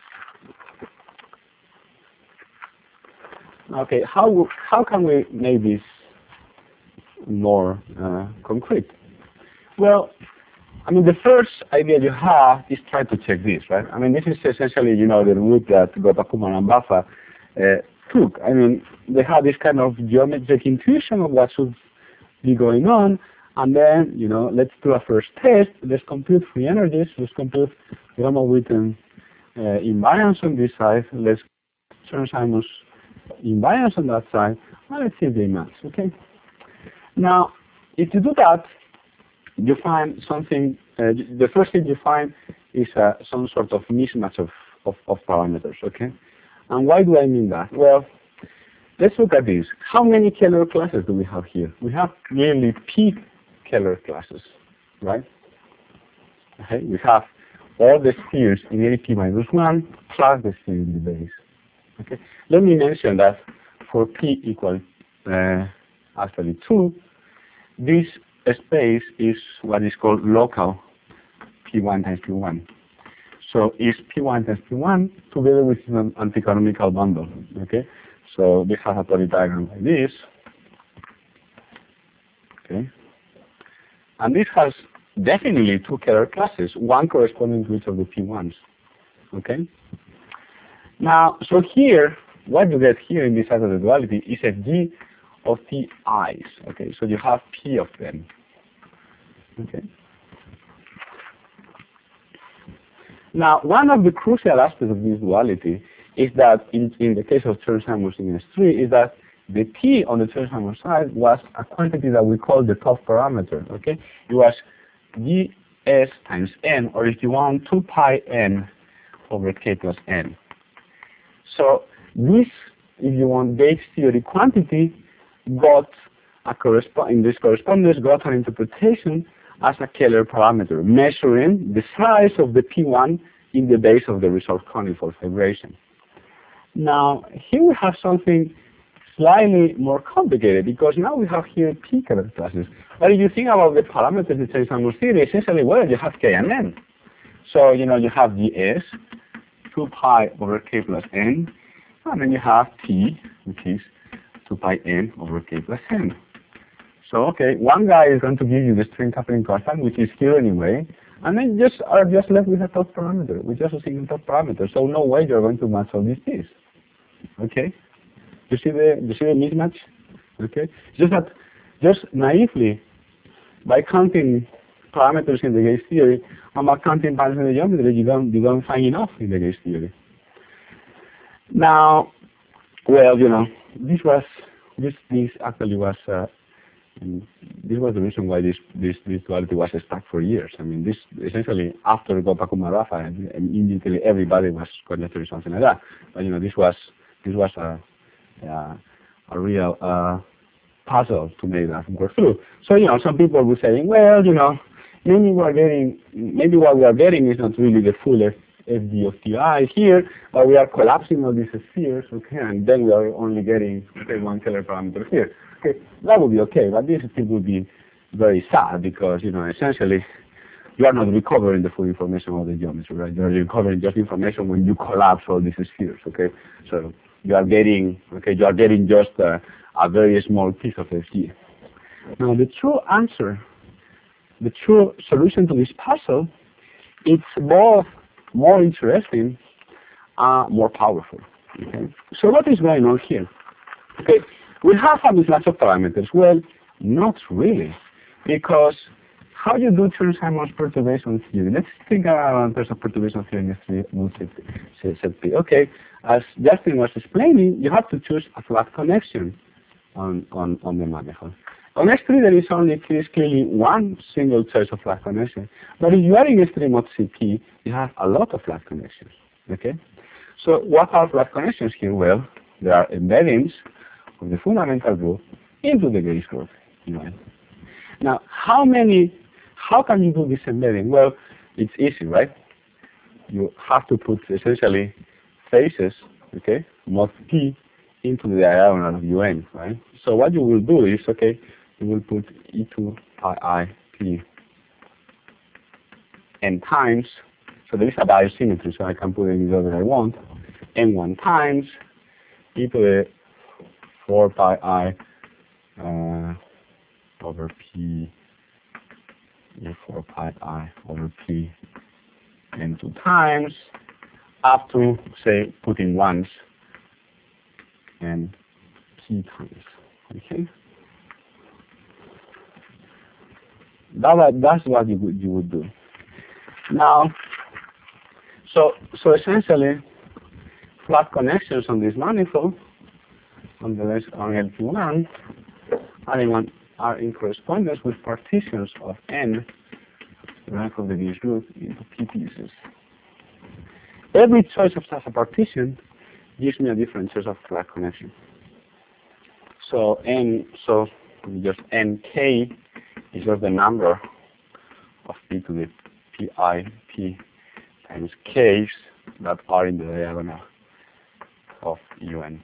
Speaker 1: okay. How how can we make this more uh, concrete? Well, I mean, the first idea you have is try to check this, right? I mean, this is essentially, you know, the route that Gopakuman and Baffa uh, took. I mean, they had this kind of geometric intuition of what should be going on, and then, you know, let's do a first test. Let's compute free energies. Let's compute Gromov-Witten uh, invariance on this side. Let's Chern-Simons invariance on that side, and let's see if they match, okay? Now, if you do that, you find something, uh, the first thing you find is uh, some sort of mismatch of, of, of parameters, okay? And why do I mean that? Well, let's look at this. How many Keller classes do we have here? We have nearly P Keller classes, right? Okay, we have all the spheres in A P minus one plus the sphere in the base. Okay, let me mention that for P equal uh, actually two, this space is what is called local P one times P one. So it's P one times P one together with an anti-canonical bundle. Okay, so this has a Tori diagram like this. Okay, and this has definitely two Keller classes, one corresponding to each of the P ones. Okay. Now, so here, what you get here in this side of the duality is a G of P i's. Okay, so you have P of them. Okay. Now, one of the crucial aspects of this duality is that in, in the case of Chern-Simons in S three is that the P on the Chern-Simons side was a quantity that we call the top parameter. Okay, it was G S times n, or if you want, two pi n over k plus n. So this, if you want, base theory quantity got a correspond in this correspondence got an interpretation as a Keller parameter, measuring the size of the P one in the base of the result conical vibration. Now, here we have something slightly more complicated, because now we have here P Keller classes. But if you think about the parameters in Chern-Simons theory, essentially, well, you have K and N. So, you know, you have ds, two pi over k plus n, and then you have t, which is two pi n over k plus n. So, okay, one guy is going to give you the string coupling constant, which is here anyway, and then you just are just left with a top parameter, with just a single top parameter. So no way you're going to match all these p's. Okay? You see the you see the mismatch? Okay? It's just that just naively, by counting parameters in the gauge theory, and by counting patterns in the geometry, you don't you don't find enough in the gauge theory. Now, well, you know, this was this this actually was uh, And this was the reason why this, this, this duality was stuck for years. I mean, this essentially after Gopa-Kumarafa, immediately everybody was conjecturing something like that. But you know, this was this was a a, a real uh, puzzle to make that work through. So you know, some people were saying, well, you know, maybe we are getting maybe what we are getting is not really the full F D of Ti here, but we are collapsing all these spheres, okay, and then we are only getting okay, one Keller parameter here. Okay, that would be okay, but this still would be very sad because, you know, essentially you are not recovering the full information of the geometry, right? You are recovering just information when you collapse all these spheres, okay? So you are getting, okay, you are getting just a, a very small piece of F G. Now the true answer, the true solution to this puzzle, it's both more interesting and more powerful, okay? So what is going on here? Okay. We have a mismatch of parameters. Well, not really, because how you do Chern-Simons perturbation theory? Let's think about terms of perturbation theory in set P. Okay, as Justin was explaining, you have to choose a flat connection on on on the manifold. On S three, there is only clearly one single choice of flat connection. But if you are in S three mod C P, you have a lot of flat connections. Okay, so what are flat connections here? Well, there are embeddings of the fundamental group into the gauge group. Right? Now, how many, how can you do this embedding? Well, it's easy, right? You have to put essentially phases, okay, mod P into the diagonal of Un, right? So what you will do is, okay, you will put E two pi I P n times, so there is a biosymmetry, so I can put any order I want, n one times e to the four pi I uh, over P, e four pi I over P n two times, up to, say, putting ones and P times, okay? That, that's what you would, you would do. Now, so, so essentially, flat connections on this manifold on the list on L P one are in, are in correspondence with partitions of n, the rank of the gauge group, into p pieces. Every choice of such a partition gives me a different choice of flat connection. So n, so just nk is just the number of p to the pi p times k's that are in the diagonal of Un.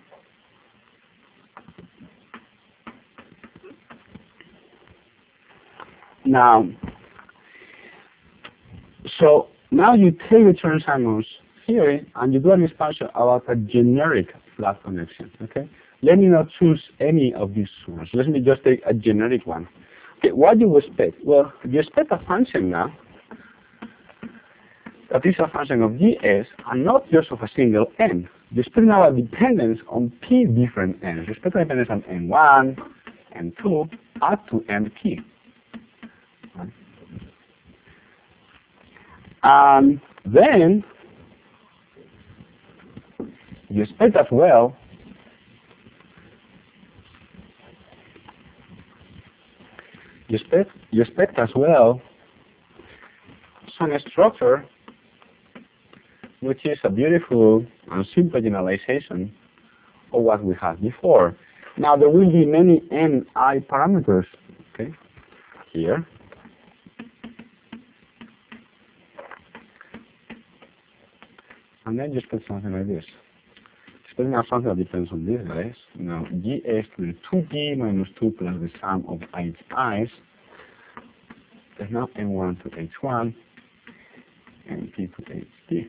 Speaker 1: Now, so now you take the Chern-Simons theory and you do an expansion about a generic flat connection. Okay, let me not choose any of these ones. Let me just take a generic one. Okay, what do you expect? Well, you expect a function now that is a function of ds and not just of a single n. You expect now a dependence on p different n's. You expect a dependence on n one, n two, up to np. And then you expect as well you expect you expect as well some structure which is a beautiful and simple generalization of what we had before. Now there will be many n I parameters, okay, here. And then just put something like this. Just now something that depends on these guys. Now gs to the two b minus two plus the sum of h i's. There's now n one to h one. N P to H T.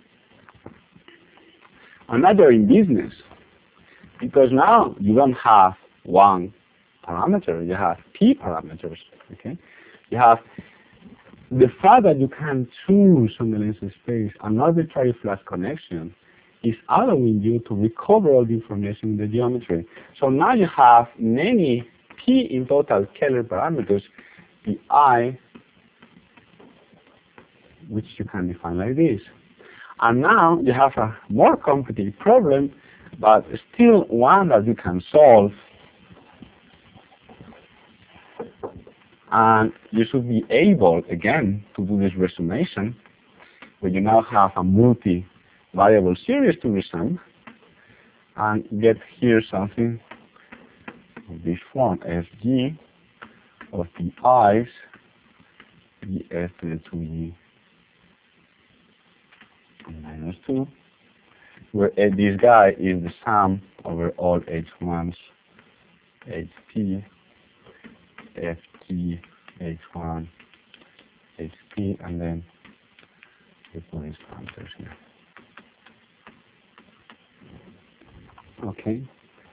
Speaker 1: And now you're in business, because now you don't have one parameter, you have P parameters, okay? You have the fact that you can choose on the Lense space an arbitrary flat connection is allowing you to recover all the information in the geometry. So now you have many P in total Keller parameters, the I, which you can define like this. And now you have a more complicated problem, but still one that you can solve. And you should be able, again, to do this resummation, where you now have a multi-variable series to resum, and get here something of this form, F G of the I's, the F to the two G minus two, where uh, this guy is the sum over all H ones, H P, F G, H one, H P, and then we put these parameters here. Okay.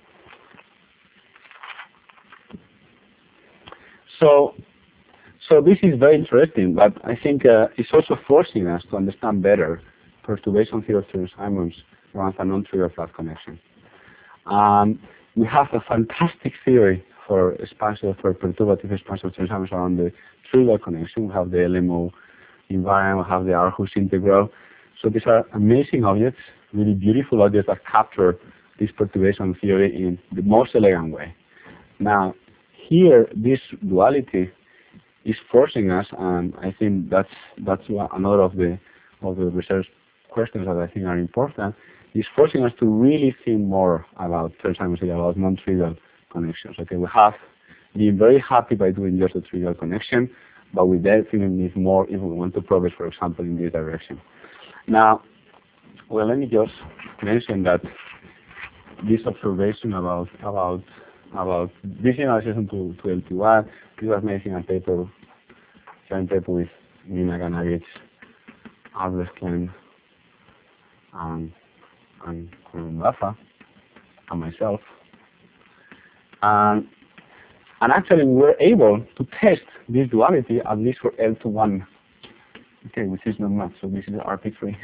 Speaker 1: So, so this is very interesting, but I think uh, it's also forcing us to understand better perturbation theory of Chern-Simons around a non-trivial flat connection. Um, we have a fantastic theory for expansion, for perturbative expansion of Chern-Simons around the trivial connection. We have the L M O invariant, we have the Aarhus integral. So these are amazing objects, really beautiful objects that capture this perturbation theory in the most elegant way. Now, here, this duality is forcing us, and I think that's that's another of the of the research questions that I think are important, is forcing us to really think more about Chern-Simons, about non-trivial connections. Okay, we have been very happy by doing just a trivial connection, but we definitely need more if we want to progress, for example, in this direction. Now, well, let me just mention that this observation about about about this generalization to, to L P one, this was made in a paper, joint paper with Nina Ganagic, Albert Klein, and and Bafa, and myself. And and actually we were able to test this duality at least for L two one, okay, which is not much, so this is R P three.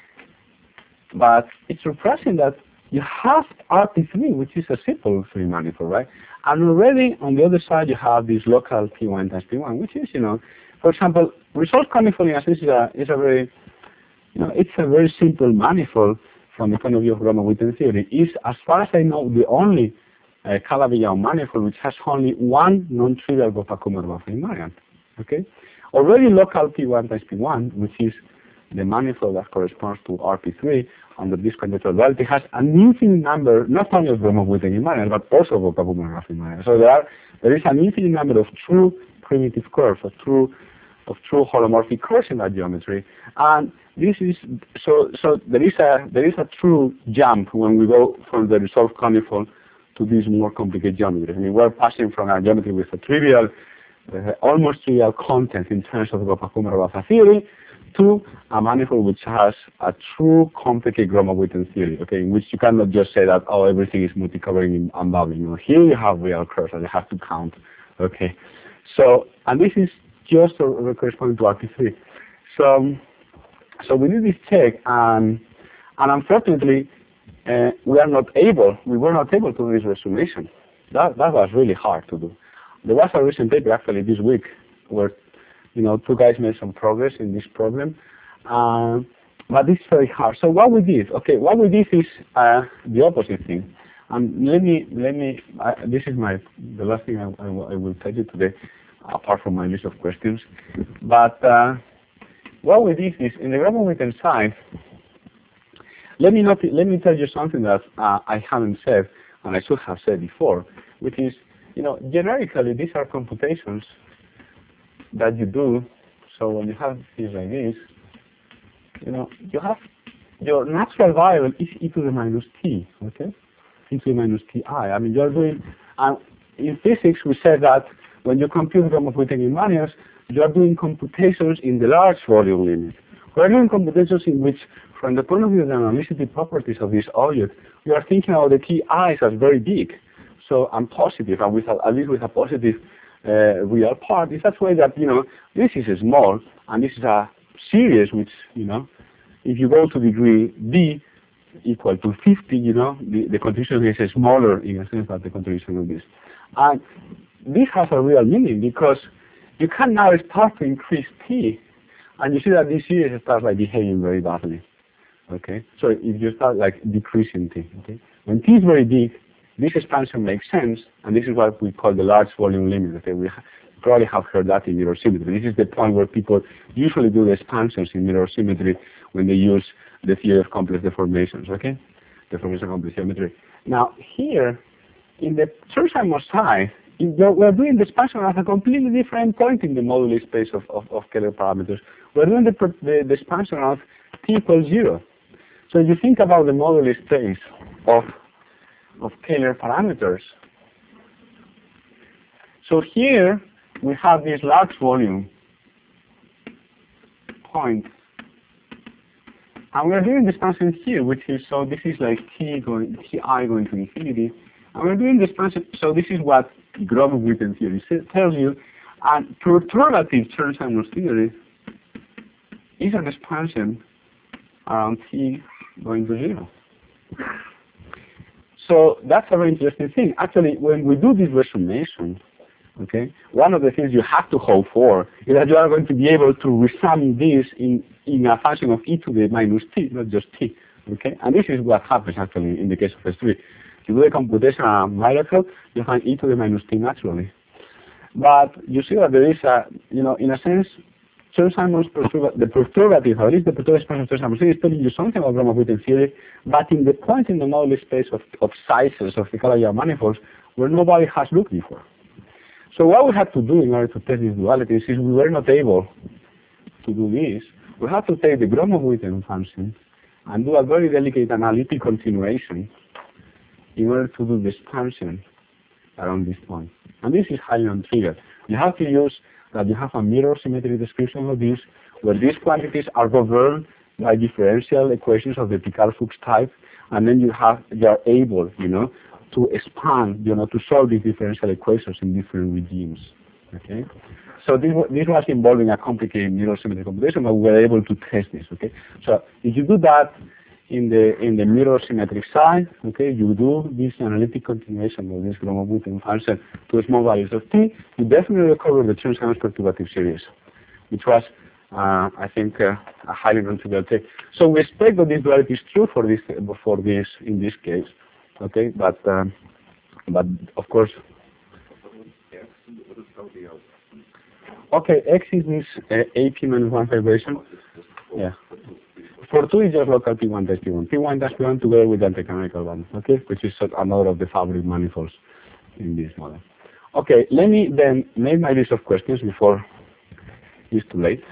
Speaker 1: But it's surprising that you have R P three, which is a simple free manifold, right? And already on the other side you have this local P one times P one, which is, you know, for example, resolved manifold in a sense is a, is a very, you know, it's a very simple manifold from the point of view of Gromov-Witten theory. It's, as far as I know, the only uh, Calabi-Yau manifold which has only one non-trivial Gopakumar invariant. Okay? Already local P one times P one, which is the manifold that corresponds to R P three under this conjectural duality, has an infinite number, not only of Gromov-Witten invariants, but also of Gopakumar invariants. So there are there is an infinite number of true primitive curves, of true of true holomorphic curves in that geometry, and this is so. So there is a there is a true jump when we go from the resolved conical to this more complicated geometry. I mean, we're passing from a geometry with a trivial, uh, almost trivial content in terms of Gopakumar theory, to a manifold which has a true complicated Gromov-Witten theory. Okay, in which you cannot just say that oh everything is multi-covering and bounding. You know, here you have real curves and you have to count. Okay, so and this is just corresponding to R P three. So, so we did this check, and and unfortunately, uh, we are not able. We were not able to do this resummation. That that was really hard to do. There was a recent paper actually this week where, you know, two guys made some progress in this problem, uh, but it's very hard. So what we did, okay, what we did is uh, the opposite thing. And let me let me. I, this is my the last thing I, I, I will tell you today, apart from my list of questions. But uh, what we did is, in the Gromov-Witten side, let me not, let me tell you something that uh, I haven't said, and I should have said before, which is, you know, generically these are computations that you do. So when you have things like this, you know, you have your natural variable is e to the minus t, okay? E to the minus ti. I mean, you're doing, and in physics we said that when you compute Gromov-Witten invariants, you are doing computations in the large volume limit. We're doing computations in which, from the point of view of the analyticity properties of this object, we are thinking about the key i's as very big. So I'm positive, and with a, at least with a positive uh, real part. Is that way that, you know, this is a small, and this is a series which, you know, if you go to degree b equal to fifty, you know, the, the contribution is smaller in a sense than the contribution of this. And this has a real meaning because you can now start to increase t, and you see that this series starts like behaving very badly. Okay, so if you start like decreasing t, okay, when t is very big, this expansion makes sense, and this is what we call the large volume limit. Okay, we ha probably have heard that in mirror symmetry. This is the point where people usually do the expansions in mirror symmetry when they use the theory of complex deformations. Okay, deformation of complex geometry. Now here, in the Chern-Simons side, we're doing the expansion at a completely different point in the moduli space of, of, of Kähler parameters. We're doing the, the, the expansion of t equals zero. So if you think about the moduli space of, of Kähler parameters, so here we have this large volume point, and we're doing the expansion here, which is, so this is like t going, ti going to infinity, and we're doing the expansion, so this is what Gromov-Witten theory tells you, and perturbative Chern-Simons theory is an expansion around t going to zero. So that's a very interesting thing. Actually, when we do this resummation, okay, one of the things you have to hope for is that you are going to be able to resum this in, in a function of e to the minus t, not just t. Okay, and this is what happens actually in the case of S three. You do the computation at miracle, you find e to the minus t naturally. But you see that there is a, you know, in a sense, Chern-Simons perturba the perturbative, or at least the perturbative expansion of Chern-Simons theory is telling you something about Gromov-Witten theory, but in the point in the moduli space of, of sizes of the Kähler manifolds where nobody has looked before. So what we had to do in order to test these dualities is we were not able to do this. We had to take the Gromov-Witten function and do a very delicate analytic continuation in order to do the expansion around this point. And this is highly untriggered. You have to use that you have a mirror symmetry description of this, where these quantities are governed by differential equations of the Picard-Fuchs type, and then you have you are able, you know, to expand, you know, to solve these differential equations in different regimes. Okay, so this this was involving a complicated mirror symmetry computation, but we were able to test this. Okay, so if you do that in the in the mirror symmetric side, okay, you do this analytic continuation of this Gromov-Witten function to small values of t, you definitely recover the Chern-Simons perturbative series, which was, uh, I think, uh, a highly non-trivial take. So we expect that this duality is true for this for this in this case, okay, but um, but of course, okay, x is this uh, A P minus one vibration, yeah. For two is just local P one dash P one. P one dash P one together with the anticanonical one, okay, which is another of the fabric manifolds in this model. Okay, let me then make my list of questions before it's too late.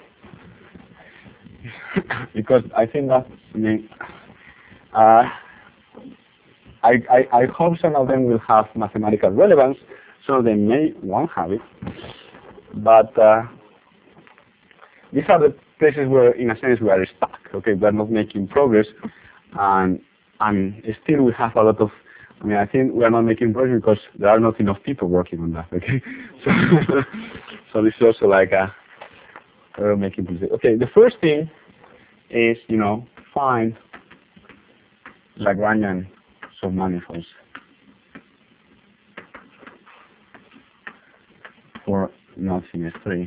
Speaker 1: Because I think that, I mean, uh, I, I, I hope some of them will have mathematical relevance, so they may won't have it. But uh, these are the places where, in a sense, we are stuck. Okay, we are not making progress, and and still we have a lot of. I mean, I think we are not making progress because there are not enough people working on that. Okay, so so this is also like a we're making progress. Okay, the first thing is, you know, find Lagrangian submanifolds for nodes in S three.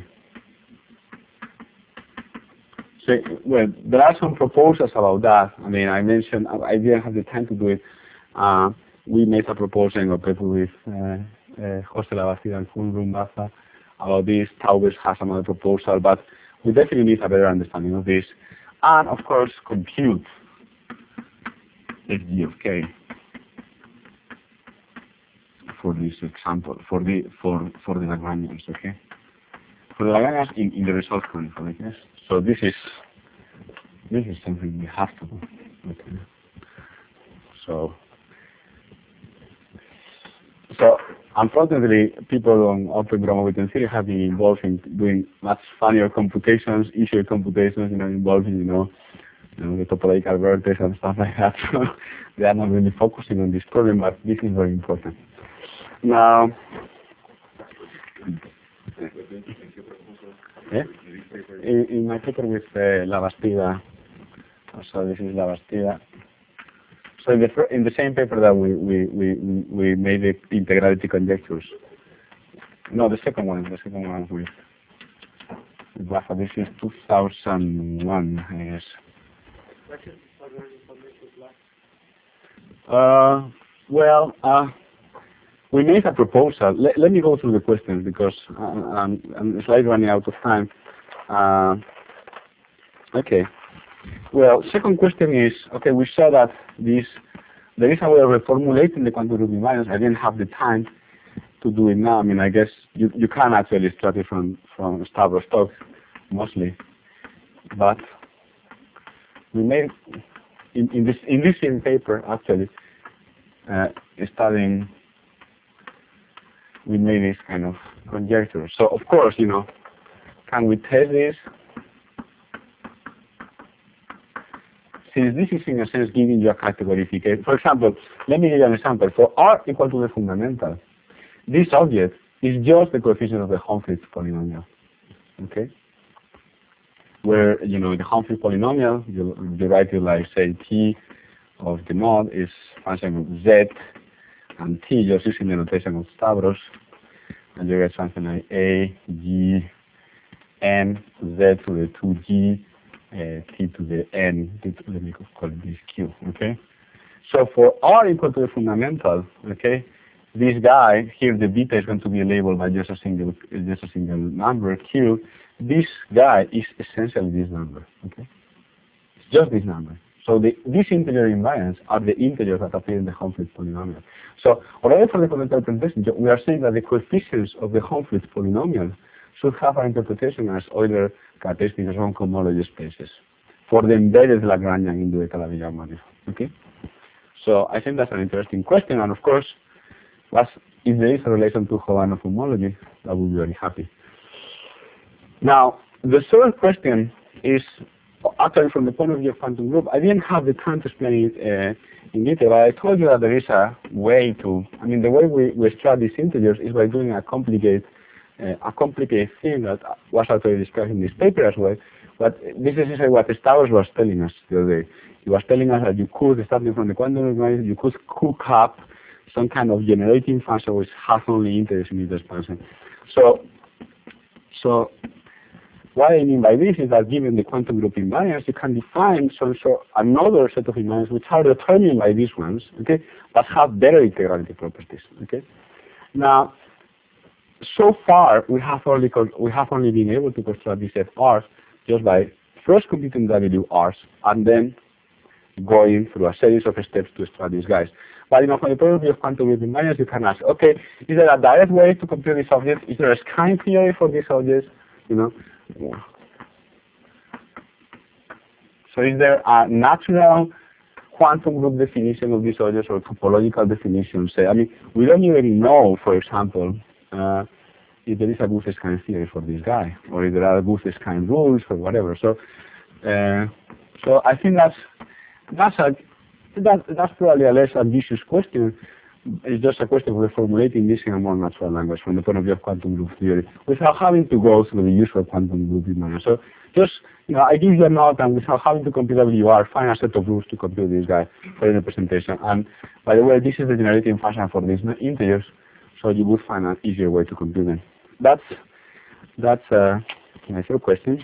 Speaker 1: So, well, there are some proposals about that. I mean, I mentioned, I didn't have the time to do it. Uh, we made a proposal in paper with uh, uh, Jose Labastida and Fulbrum Baza about this. Taubes has another proposal, but we definitely need a better understanding of this. And, of course, compute F G of K for this example, for the for for the Lagrangians, okay? For the Lagrangians in, in the result manifold, yes. So this is this is something we have to do. Okay. So so unfortunately, people on open grammar theory have been involved in doing much funnier computations, easier computations, you know, involving, you know, you know, the topological vertex and stuff like that. So they are not really focusing on this problem, but this is very important. Now, yeah? in, in my paper with uh, Labastida, so this is Labastida. So in the, in the same paper that we, we, we, we made the integrality conjectures. No, the second one, the second one with, with Rafa. This is two thousand one, I guess. Uh, well, uh, we made a proposal. Let, let me go through the questions because uh, I'm, I'm slightly running out of time. Uh, okay. Well, second question is, okay, we saw that this, there is a way of reformulating the quantum group invariance. I didn't have the time to do it now. I mean, I guess you, you can actually extract it from, from Stavros-Stokes, mostly. But we made, in, in this in this same paper, actually, uh, studying, we made this kind of conjecture. So, of course, you know, can we test this? Since this is in a sense giving you a categorification. For example, let me give you an example. For R equal to the fundamental, this object is just the coefficient of the Humphreys polynomial. Okay? Where, you know, the Humphreys polynomial, you, you write it like, say, T of the mod is function of Z, and T just using the notation of Stavros, and you get something like A, G, N, Z to the two G, Uh, T to the N, to, let me call it this Q, okay? So for R equal to the fundamental, okay, this guy, here the beta is going to be labeled by just a single, just a single number, Q. This guy is essentially this number, okay? It's just this number. So the, these integer invariants are the integers that appear in the Humphreys polynomial. So already for the fundamental presentation, we are saying that the coefficients of the Humphreys polynomial should have our interpretation as Euler characteristics on cohomology spaces for the embedded Lagrangian into the Calabi-Yau manifold. Okay? So I think that's an interesting question, and of course, if there is a relation to Jobanov homology, that would be very happy. Now, the third question is actually from the point of view of quantum group. I didn't have the time to explain it uh, in detail, but I told you that there is a way to, I mean, the way we, we extract these integers is by doing a complicated Uh, a complicated thing that was actually discussed in this paper as well. But this is essentially what Stavros was telling us the other day. He was telling us that you could, starting from the quantum mechanics, you could cook up some kind of generating function which has only integers in its expansion. So, so what I mean by this is that given the quantum group invariance, you can define some sort another set of invariants which are determined by these ones, okay, but have better integrality properties. Okay. Now, so far, we have only we have only been able to construct these F Rs just by first computing W Rs and then going through a series of steps to extract these guys. But you know, from the point of view of quantum group invariance, you can ask, okay, is there a direct way to compute these objects? Is there a skein theory for these objects? You know. So is there a natural quantum group definition of these objects or topological definition? Say, I mean, we don't even know, for example. Uh, if there is a Guth-Skein theory for this guy, or if there are Guth-Skein rules or whatever. So, uh, so I think that's that's a that, that's probably a less ambitious question. It's just a question of reformulating this in a more natural language from the point of view of quantum group theory, without having to go through the usual quantum group manner. So, just you know, I give you a note, and without having to compute W R, find a set of rules to compute this guy for the representation. And by the way, this is the generating function for these integers. So you would find an easier way to compute them. That's that's uh, my third question.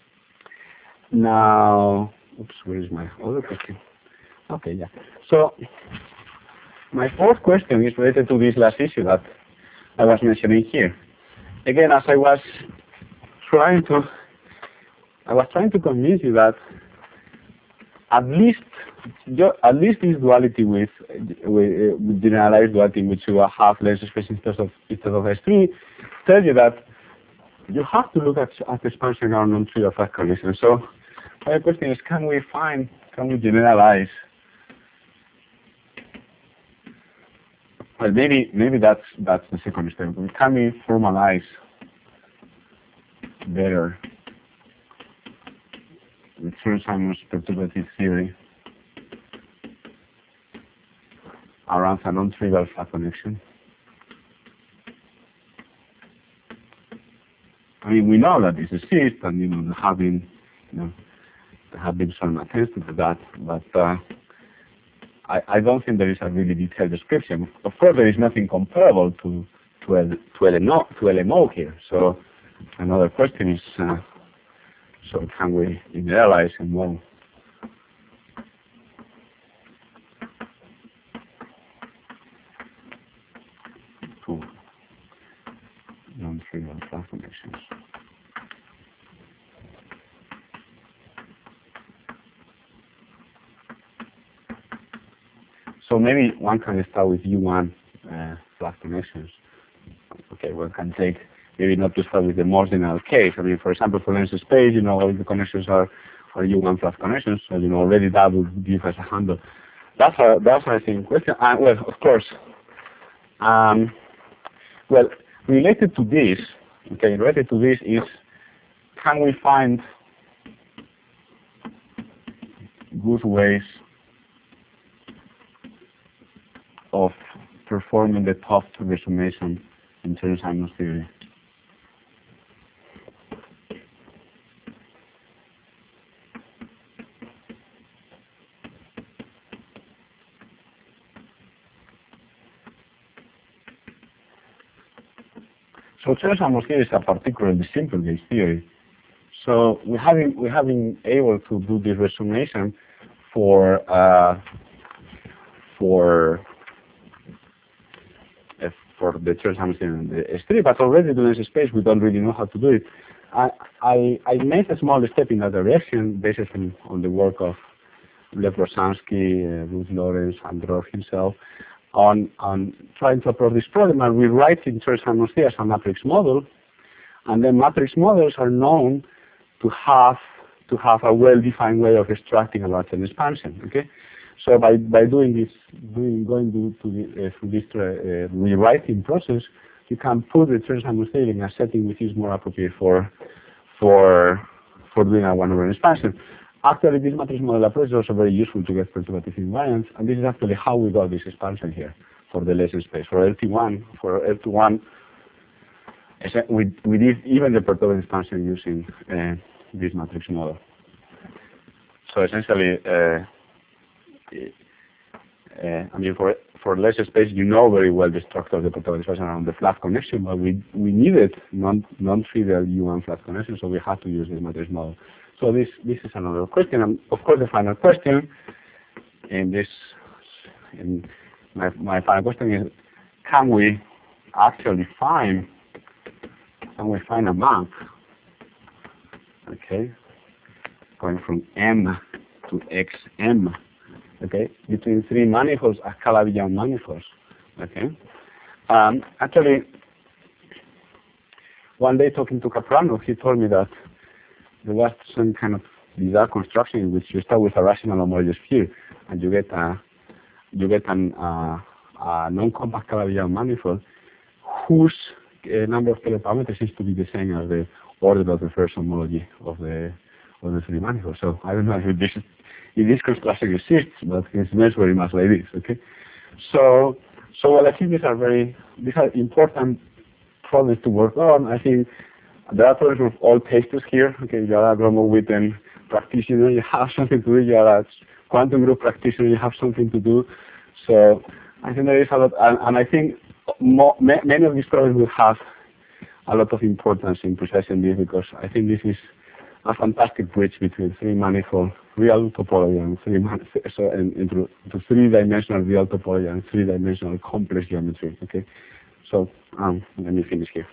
Speaker 1: Now, oops, where is my other question? Okay, yeah. So my fourth question is related to this last issue that I was mentioning here. Again, as I was trying to, I was trying to convince you that at least, at least this duality with, with, uh, with generalized duality in which you have less space instead of instead of S three, tells you that you have to look at at expansion around non-trivial factorization. So my question is, can we find, can we generalize well, maybe maybe that's that's the second step. Can we formalize better the Chern-Simons perturbative theory around a non-trivial flat connection? I mean, we know that this exists, and you know, there have been, you know, there have been some attempts to do that, but uh, I, I don't think there is a really detailed description. Of course, there is nothing comparable to to L, to L M O, to L M O here. So another question is, uh, so can we generalize and well? To non-trivial flat connections. So maybe one can start with U one uh, flat connections. Okay, one can take, maybe not to start with the most general case. I mean, for example, for Lensing space, you know, all the connections are, are U one flat connections, so, you know, already that would give us a handle. That's a, that's I think, question. Uh, well, of course, um, well, related to this, okay, related to this is, can we find good ways of performing the top resummation in Chern-Simons theory? So Chern-Simons theory is a particularly simple gauge theory. So we have been, we have been able to do this resummation for uh, for uh, for the Chern-Simons theory and the S three, but already doing this space we don't really know how to do it. I I, I made a small step in that direction based on, on the work of Lev Rosansky, uh, Ruth Lawrence, and Dror himself, on on trying to approach this problem and rewriting Chern-Simons theory as a matrix model. And then matrix models are known to have to have a well-defined way of extracting a Lorentzian expansion. Okay, so by by doing this, doing going to, to the, uh, through this uh, rewriting process, you can put the Chern-Simons theory in a setting which is more appropriate for for for doing a one-over expansion. Actually, this matrix model approach is also very useful to get perturbative invariance, and this is actually how we got this expansion here for the Lensing space. For L T one, for L T one, we we did even the perturbative expansion using uh, this matrix model. So essentially, uh, uh, I mean, for for Lensing space, you know very well the structure of the perturbative expansion around the flat connection, but we we needed non non-trivial U one flat connection, so we had to use this matrix model. So this this is another question, and of course the final question in this, in my my final question is, can we actually find can we find a map? Okay, going from M to X M, okay, between three manifolds, a Calabi-Yau manifolds, okay. Um, actually, one day talking to Caprano, he told me that there was some kind of bizarre construction in which you start with a rational homologous sphere, and you get a you get an uh, a non-compact Calabi-Yau manifold whose uh, number of teleparameters seems to be the same as the order of the first homology of the of the three manifolds. So I don't know if this if this construction exists, but it's meant very much like this. Okay, so so well, I think these are very these are important problems to work on. I think there are problems of all tastes here. Okay, you are a Gromov-Witten practitioner, you have something to do. You are a quantum group practitioner, you have something to do. So I think there is a lot, and, and I think more, ma many of these problems will have a lot of importance in precising this, because I think this is a fantastic bridge between three manifold real topology and three man so and into to three-dimensional real topology and three-dimensional complex geometry. Okay, so um, let me finish here.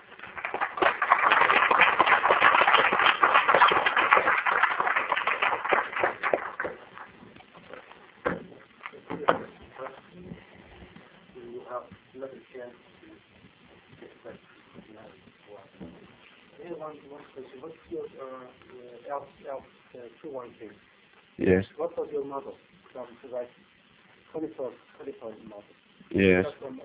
Speaker 3: What's your uh, L two one case?
Speaker 1: Yes.
Speaker 3: What was your model from the right twenty-four model?
Speaker 1: Yes.
Speaker 3: From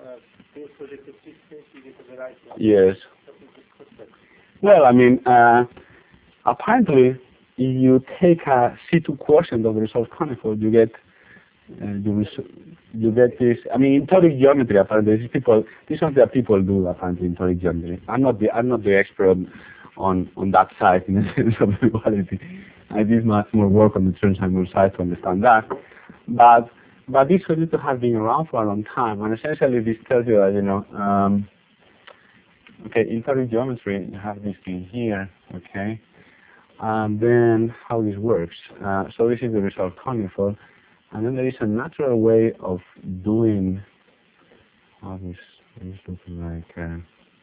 Speaker 3: it to six space, you get the right one.
Speaker 1: Yes.
Speaker 3: That is the concept.
Speaker 1: Well, I mean, uh, apparently, if you take a C two quotient of the resolved conical, you get uh, you, res you get this. I mean, in toric geometry, apparently, these people, this is something that people do apparently in toric geometry. I'm not the I'm not the expert on on, on that side in the sense of duality. I did much more work on the Chern-Simons side to understand that, but but this solidity has been around for a long time, and essentially this tells you that you know. Um, okay, in toric geometry, you have this thing here. Okay. And then how this works. Uh, so this is the result conical, and then there is a natural way of doing how this this looks like. Uh,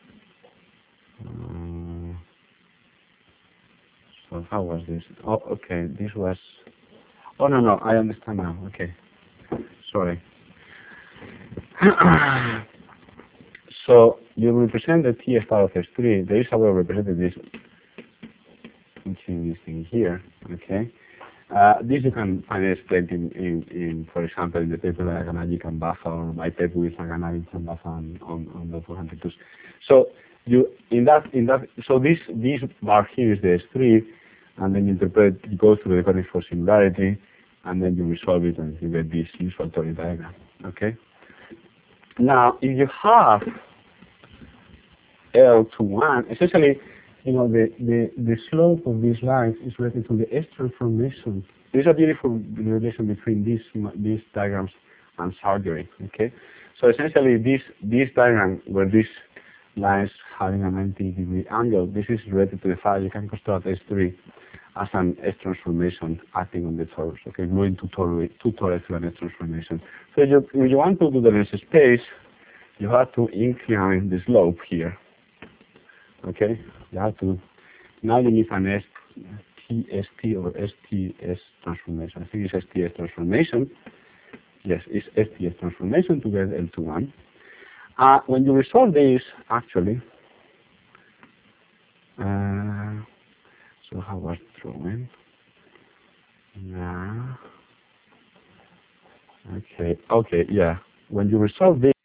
Speaker 1: uh, so how was this? Oh, okay. This was. Oh no no, I understand now. Okay, sorry. So you represent the T star of S three. There is a way of representing this. This thing here, okay. Uh, this you can find explained in, in, in, for example, in the paper like Aganagi and Bafa, or my paper with Aganagi and Bafa on, on, on the four hundred two. So you in that in that so this this bar here is the S three, and then you interpret you go through the conic for singularity, and then you resolve it and you get this usual toric diagram. Okay. Now if you have L to one, essentially. You know, the, the, the slope of these lines is related to the S transformation. There's a beautiful relation between these these diagrams and surgery. Okay, so essentially this this diagram where these lines having a ninety degree angle, this is related to the fact you can construct S three as an S transformation acting on the torus. Okay, going to torus to torus through an S transformation. So you, if you want to do the Lens space, you have to incline the slope here. Okay, you have to, now you need an S T S T or S T S transformation. I think it's S T S transformation. Yes, it's S T S transformation to get L to one. Uh, when you resolve this, actually, uh, so how was drawing? Now, okay, okay, yeah. When you resolve this,